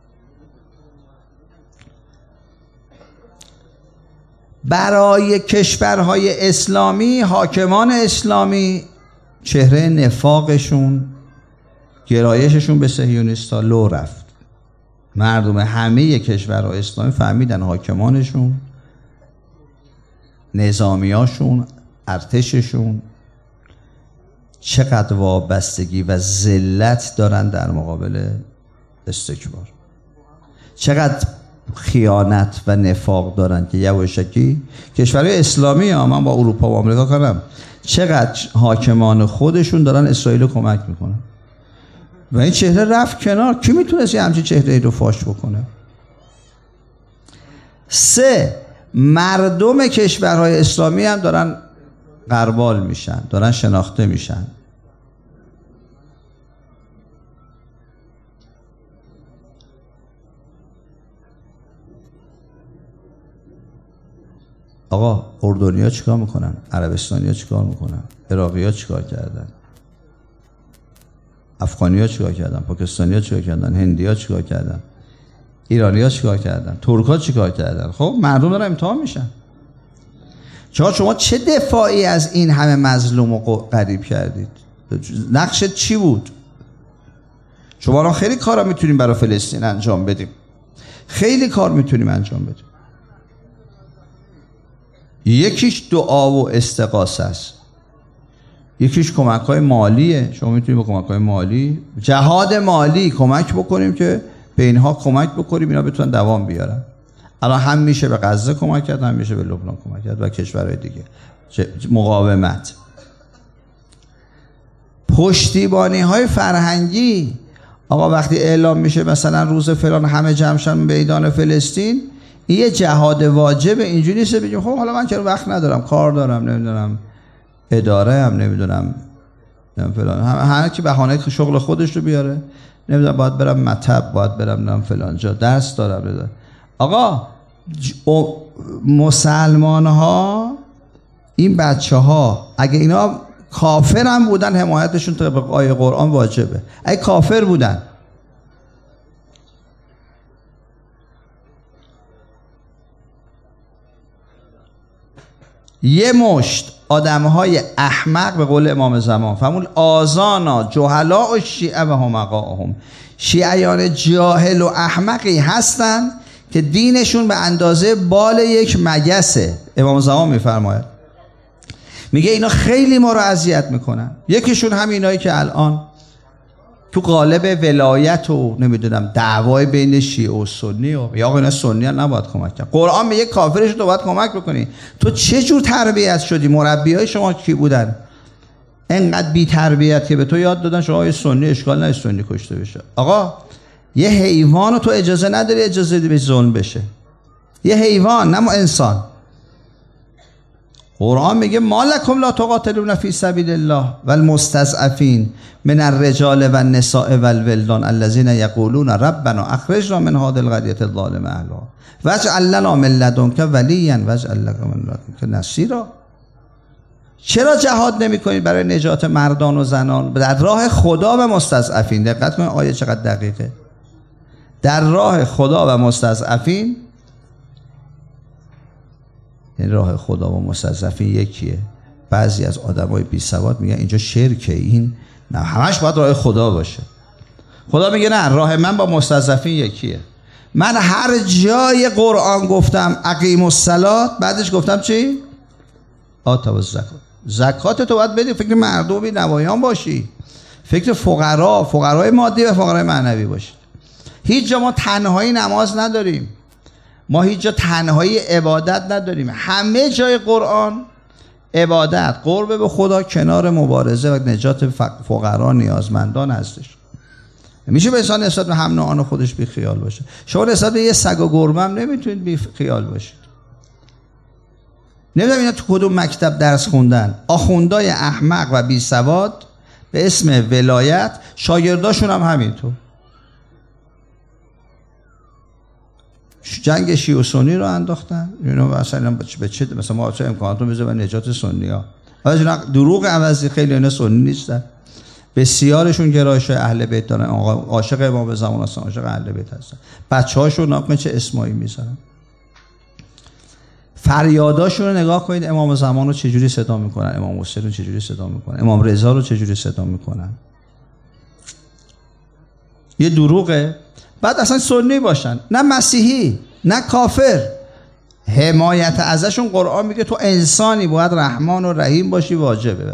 برای کشورهای اسلامی، حاکمان اسلامی چهره نفاقشون، گرایششون به صهیونیستا لو رفت. مردم همه کشورهای اسلامی فهمیدن حاکمانشون، نظامیاشون، ارتششون چقدر وابستگی و ذلت دارن در مقابل استکبار، چقدر خیانت و نفاق دارن که یواشکی کشورهای اسلامی ها، من با اروپا و آمریکا کنم، چقدر حاکمان خودشون دارن اسرائیل رو کمک میکنن و این چهره رفت کنار. کی میتونست یه همچین چهره رو فاش بکنه؟ 3 مردم کشورهای اسلامی هم دارن غربال میشن، دارن شناخته میشن. آقا اردنی‌ها چیکار میکنن؟ عربستانی‌ها چیکار میکنن؟ عراقی‌ها چیکار کردن؟ افغانی‌ها چیکار کردن؟ پاکستانی‌ها چیکار کردن؟ هندی‌ها چیکار کردن؟ ایرانی‌ها چیکار کردن؟ ترک‌ها چیکار کردن؟ خب مردم دارن امتحان میشن. شما چه دفاعی از این همه مظلوم و غریب کردید؟ نقشت چی بود؟ شما را خیلی کارا میتونیم برای فلسطین انجام بدیم، خیلی کار میتونیم انجام بدیم. یکیش دعا و استغاثه است، یکیش کمک‌های مالیه. شما میتونید با کمک‌های مالی، جهاد مالی کمک بکنیم که به اینها کمک بکنیم اینا بتونن دوام بیارن. الان هم میشه به غزه کمک کرد، هم میشه به لبنان کمک کرد و کشورهای دیگه. مقاومت، پشتیبانی‌های فرهنگی. آقا وقتی اعلام میشه مثلا روز فلان همه جمع شدن میدان فلسطین، این یه جهاد واجبه. اینجوری نیست بگیم خب حالا من که وقت ندارم، کار دارم، نمیدونم اداره هم، نمیدونم فلان، هر کی بهانه شغل خودش رو بیاره، نمیدونم باید برم مطب، باید برم فلان جا درس دارم. آقا مسلمان ها، این بچه ها اگه اینا کافر هم بودن حمایتشون طبق آیه قرآن واجبه. اگه کافر بودن، یه مشت آدم‌های احمق به قول امام زمان فرمود آذانا جهلا و شیعه و همقاهم، شیعیان جاهل و احمقی هستن که دینشون به اندازه بال یک مگسه. امام زمان میفرماید، میگه اینا خیلی ما رو اذیت میکنن. یکیشون همینایی که الان تو قالب ولایت و نمیدونم دعوای بین شیعه و سنی و یا اینا سنی ها نباید کمک کرد. قرآن میگه کافرش تو باید کمک بکنی. تو چه جور تربیت شدی؟ مربیای شما کی بودن؟ انقدر بی تربیت که به تو یاد دادن شما یه سنی اشکال نه سنی کشته بشه. آقا یه حیوانو تو اجازه نداری اجازه بدی به ظلم بشه. یه حیوان نه انسان. قرآن میگه ما لکم لا تقاتلون فی سبیل الله والمستضعفین من الرجال والنساء والولدان الذین یقولون ربنا اخرجنا من هذه القرية الظالم اهلها واجعل لنا من لدنک ولیا واجعل لنا من لدنک نصیرا. چرا جهاد نمی‌کنید برای نجات مردان و زنان در راه خدا و مستضعفین؟ دقت کنید آیه چقدر دقیقه. در راه خدا و مستضعفین، این راه خدا و مستضعفین یکیه. بعضی از آدمای بی سواد میگن اینجا شرکه، این نه همش باید راه خدا باشه. خدا میگه نه، راه من با مستضعفین یکیه. من هر جای قرآن گفتم اقیم الصلاة، بعدش گفتم چی؟ آتوا الزکات. زکات تو باید بدی، فکر مردم بی نوایان باشی، فکر فقرای مادی و فقرای معنوی باشید. هیچ جا ما تنهایی نماز نداریم، ما هیچ جا تنهایی عبادت نداریم. همه جای قرآن عبادت، قرب به خدا کنار مبارزه و نجات فقرا نیازمندان هستش. میشه به انسان نسبت به هم نوعان خودش بی خیال باشه. شما نسبت به یه سگ و گربه هم نمیتونید بی خیال باشید. نمیدونم اینا تو کدوم مکتب درس خوندن. آخوندای احمق و بی سواد به اسم ولایت، شاگرداشون هم همینطور. جنگ شیعه و سنی رو انداختن. اینا مثلا به چه مثلا ما چه امکانات رو بذاریم نجات سنی‌ها. حالا دروغ عوضی خیلی اینا سنی نیستن. بسیارشون گرایش اهل بیت دارن، عاشق امام زمان هستن، عاشق اهل بیت هستن. بچه‌هاشون ناقم چه اسمایی میذارن. فریاداشون رو نگاه کنید، امام زمان رو چجوری صدا میکنن، امام حسین رو چجوری صدا میکنن، امام رضا رو چجوری صدا میکنن. یه دروغه. بعد اصلا سنی باشن، نه مسیحی نه کافر، حمایت ازشون قرآن میگه تو انسانی باید رحمان و رحیم باشی، واجبه.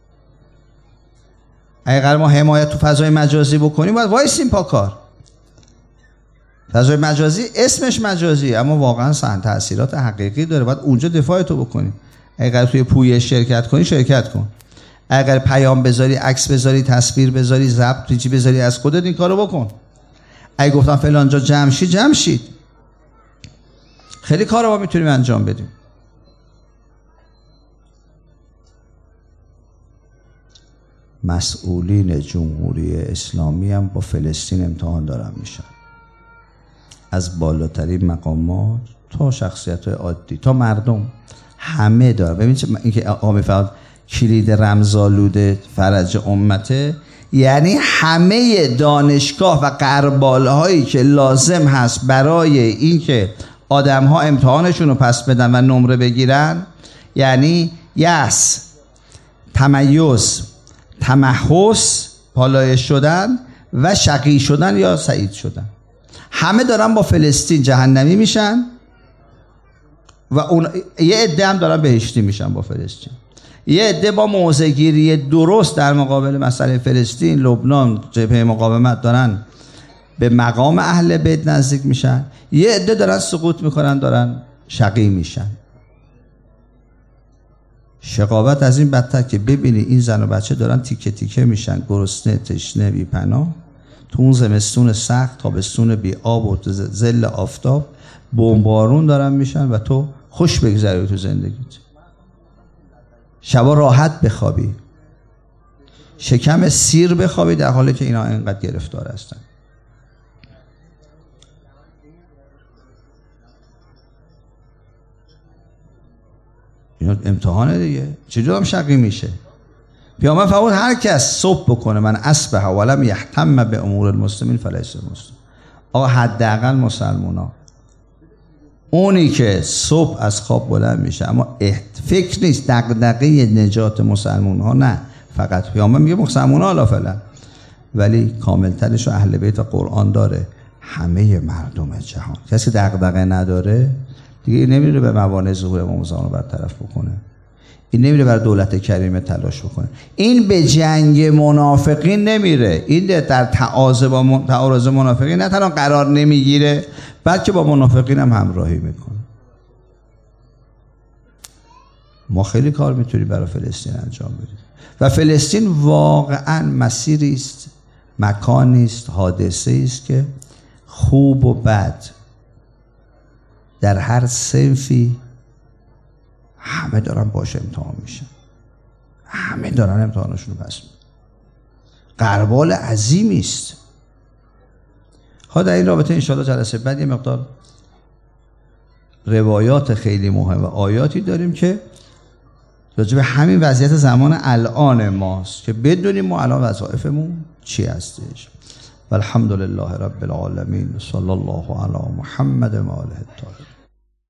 اگر ما حمایت تو فضای مجازی بکنیم باید وایسیم پا کار. فضای مجازی اسمش مجازی اما واقعا تاثیرات حقیقی داره، باید اونجا دفاع تو بکنی. اگر توی پویش شرکت کنی شرکت کن، اگر پیام بذاری، عکس بذاری، تصویر بذاری، ضبط پیچی بذاری از خودت، این کارو بکن. اگه گفتم فلان جا جمع شید. خیلی کارا ما میتونیم انجام بدیم. مسئولین جمهوری اسلامی هم با فلسطین امتحان دارن میشن، از بالاترین مقامات تا شخصیت‌های عادی تا مردم، همه دارن. ببینید اینکه آقا میفرماد کلید رمزآلود فرج امته، یعنی همه دانشگاه و غربالهایی که لازم هست برای اینکه آدم‌ها امتحانشون رو پس بدن و نمره بگیرن، یعنی یأس، تمیز، تمحص، پالایش شدن و شقی شدن یا سعید شدن، همه دارن با فلسطین جهنمی میشن و اون یه عده هم دارن بهشتی میشن با فلسطین. یه عده با موضع‌گیری درست در مقابل مسئله فلسطین، لبنان، جبهه مقاومت دارن به مقام اهل بیت نزدیک میشن. یه عده دارن سقوط میکنن، دارن شقی میشن. شقاوت از این بدتر که ببینی این زن و بچه دارن تیکه تیکه میشن، گرسنه، تشنه، بی پناه، تو اون زمستون سخت، تابستون بی آب و ظل آفتاب، بمبارون دارن میشن و تو خوش بگذری تو زندگیت. شبا راحت بخوابی، شکم سیر بخوابی، در حالی که اینا اینقدر گرفتار هستن. اینا امتحانه دیگه. چجور هم شقی میشه؟ پیامبر فرمود هر کس صبح بکنه من اصبح ولم یهتم به امور المسلمین فلیس مسلم. آقا حداقل مسلمونا، اونی که صبح از خواب بلند میشه اما فکر نیست دغدغه نجات مسلمان ها، نه، فقط پیامبر میگه مسلمان ها فعلا، ولی کاملترش رو اهل بیت و قرآن داره. همه مردم جهان، کسی دغدغه نداره دیگه نمیره به موانع ظهور امام زمان رو برطرف بکنه. این نمیره برای دولت کریمه تلاش بکنه. این به جنگ منافقین نمیره، این در تعارض منافقین نه تنها قرار نمیگیره بلکه با منافقین هم همراهی میکنه. ما خیلی کار میتونیم برای فلسطین انجام بدیم و فلسطین واقعا مسیری است، مکانی است، حادثه است که خوب و بد در هر صنفی همه دارن باش امتحان میشن، همه دارن امتحانشون رو پس میدن. غربال عظیمی است. ها در این رابطه انشاءالله جلسه بعد یه مقدار روایات خیلی مهم و آیاتی داریم که راجع به همین وضعیت زمان الان ماست که بدونیم ما الان وظایفمون چی هستش. والحمد لله رب العالمین. صلی الله علی محمد و آله الطاهرین.